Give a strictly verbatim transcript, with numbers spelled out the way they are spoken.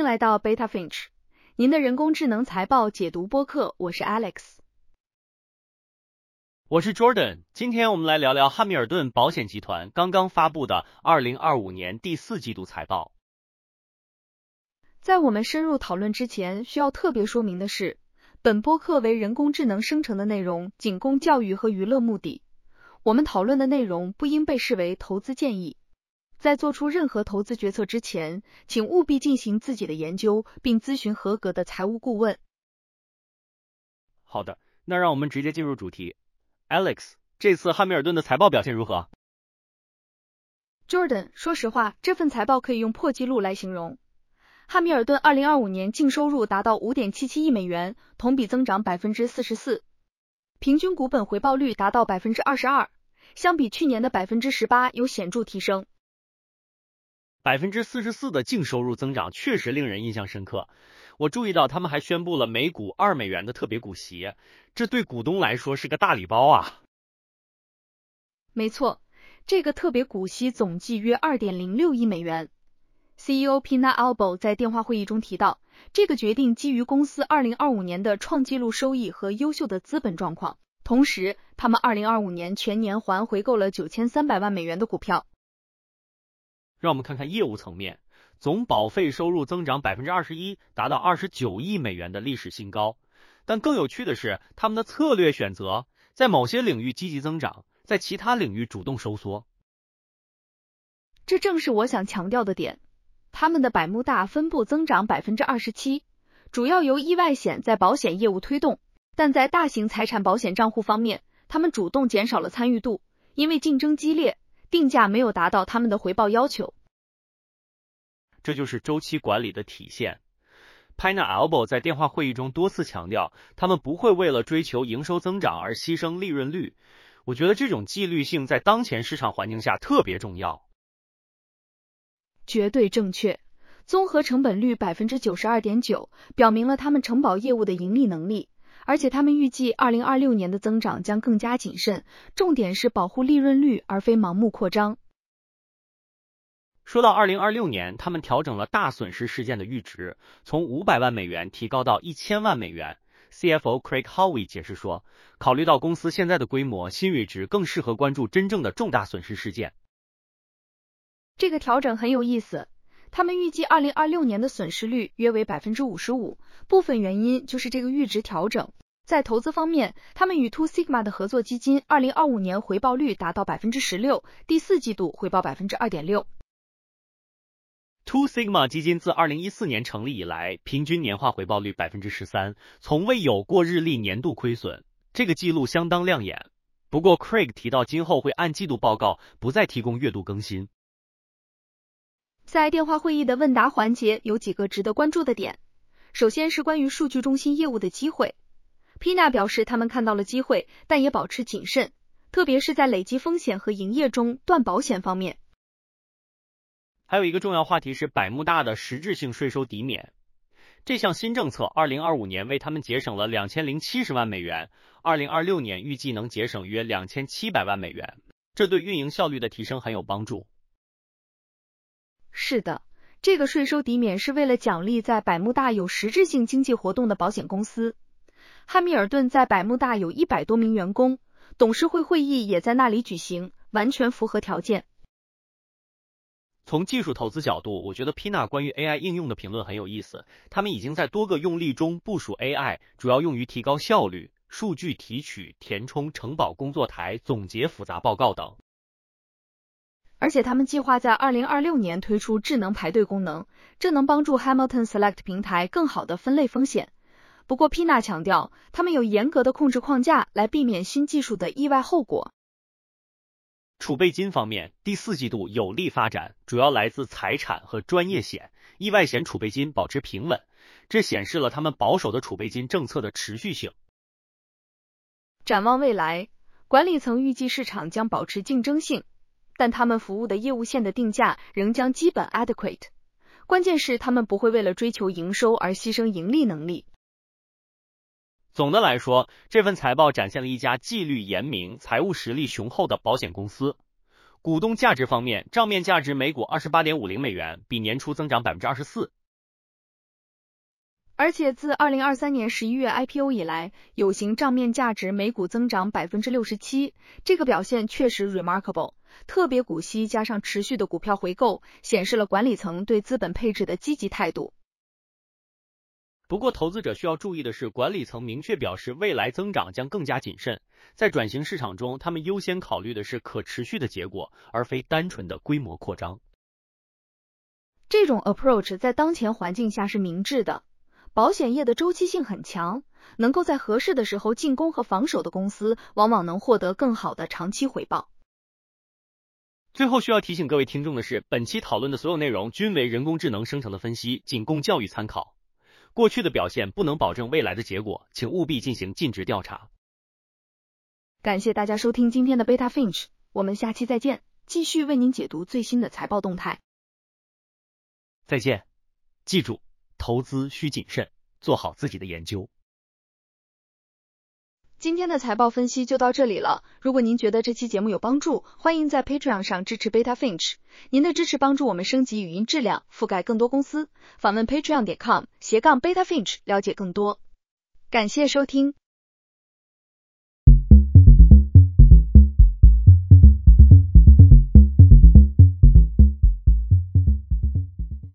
迎来到 Beta Finch， 您的人工智能财报解读播客，我是 Alex。 我是 Jordan， 今天我们来聊聊汉密尔顿保险集团刚刚发布的二零二五年第四季度财报。 在我们深入讨论之前，需要特别说明的是，本播客为人工智能生成的内容仅供教育和娱乐目的，我们讨论的内容不应被视为投资建议。在做出任何投资决策之前，请务必进行自己的研究，并咨询合格的财务顾问。 好的，那让我们直接进入主题。Alex， 这次汉密尔顿的财报表现如何？ Jordan， 说实话，这份财报可以用破纪录来形容。汉密尔顿二零二五年净收入达到 五点七七亿美元，同比增长 百分之四十四， 平均股本回报率达到 百分之二十二， 相比去年的 百分之十八 有显著提升。 百分之四十四 的净收入增长确实令人印象深刻。我注意到他们还宣布了每股二美元的特别股息，这对股东来说是个大礼包啊。 没错，这个特别股息总计约 二点零六亿美元。C E O Pina Albo 在电话会议中提到，这个决定基于公司二零二五年的创纪录收益和优秀的资本状况，同时他们二零二五年全年还回购了九千三百万美元的股票。 让我们看看业务层面，总保费收入增长 百分之二十一， 达到二十九亿美元的历史新高。但更有趣的是，他们的策略选择在某些领域积极增长，在其他领域主动收缩。 这正是我想强调的点。他们的百慕大分部增长 百分之二十七， 主要由意外险在保险业务推动，但在大型财产保险账户方面，他们主动减少了参与度，因为竞争激烈，定价没有达到他们的回报要求。 这就是周期管理的体现。Pina Albo 在电话会议中多次强调，他们不会为了追求营收增长而牺牲利润率。我觉得这种纪律性在当前市场环境下特别重要。 绝对正确。综合成本率 百分之九十二点九 表明了他们承保业务的盈利能力，而且他们预计二零二六年的增长将更加谨慎，重点是保护利润率而非盲目扩张。 说到二零二六年，他们调整了大损失事件的阈值，从五百万美元提高到一千万美元。C F O Craig Howie 解释说，考虑到公司现在的规模，新阈值更适合关注真正的重大损失事件。 这个调整很有意思，他们预计二零二六年的损失率约为 百分之五十五， 部分原因就是这个阈值调整。在投资方面，他们与 Two Sigma 的合作基金二零二五年回报率达到 百分之十六， 第四季度回报 百分之二点六。 Two Sigma 基金自二零一四年成立以来，平均年化回报率 百分之十三， 从未有过日历年度亏损，这个记录相当亮眼。不过 Craig 提到今后会按季度报告，不再提供月度更新。 在电话会议的问答环节有几个值得关注的点。首先是关于数据中心业务的机会。Pina 表示他们看到了机会，但也保持谨慎，特别是在累积风险和营业中断保险方面。 还有一个重要话题是百慕大的实质性税收抵免。这项新政策二零二五年为他们节省了两千零七十万美元，二零二六年预计能节省约两千七百万美元，这对运营效率的提升很有帮助。 是的，这个税收抵免是为了奖励在百慕大有实质性经济活动的保险公司。汉密尔顿在百慕大有一百多名员工，董事会会议也在那里举行，完全符合条件。 从技术投资角度，我觉得 Pina 关于 A I 应用的评论很有意思。他们已经在多个用例中部署 A I， 主要用于提高效率、数据提取、填充、承保工作台、总结复杂报告等。 而且他们计划在二零二六年推出智能排队功能，这能帮助 Hamilton Select 平台更好地分类风险。不过 Pina 强调，他们有严格的控制框架来避免新技术的意外后果。 储备金方面，第四季度有利发展，主要来自财产和专业险，意外险储备金保持平稳，这显示了他们保守的储备金政策的持续性。 展望未来，管理层预计市场将保持竞争性，但他们服务的业务线的定价仍将基本 adequate。关键是他们不会为了追求营收而牺牲盈利能力。 总的来说，这份财报展现了一家纪律严明、财务实力雄厚的保险公司。股东价值方面，账面价值每股 二十八点五零美元，比年初增长 百分之二十四。 而且自二零二三年十一月 I P O 以来，有形账面价值每股增长 百分之六十七， 这个表现确实 remarkable， 特别股息加上持续的股票回购，显示了管理层对资本配置的积极态度。 不过投资者需要注意的是，管理层明确表示未来增长将更加谨慎，在转型市场中，他们优先考虑的是可持续的结果，而非单纯的规模扩张。 这种 approach 在当前环境下是明智的。保险业的周期性很强，能够在合适的时候进攻和防守的公司，往往能获得更好的长期回报。 最后需要提醒各位听众的是，本期讨论的所有内容均为人工智能生成的分析，仅供教育参考。过去的表现不能保证未来的结果，请务必进行尽职调查。 感谢大家收听今天的 Beta Finch， 我们下期再见，继续为您解读最新的财报动态。 再见，记住，投资需谨慎，做好自己的研究。 今天的财报分析就到这里了。如果您觉得这期节目有帮助，欢迎在 Patreon 上支持 Beta Finch。您的支持帮助我们升级语音质量，覆盖更多公司。访问 patreon 点 com 斜杠 Beta Finch 了解更多。感谢收听。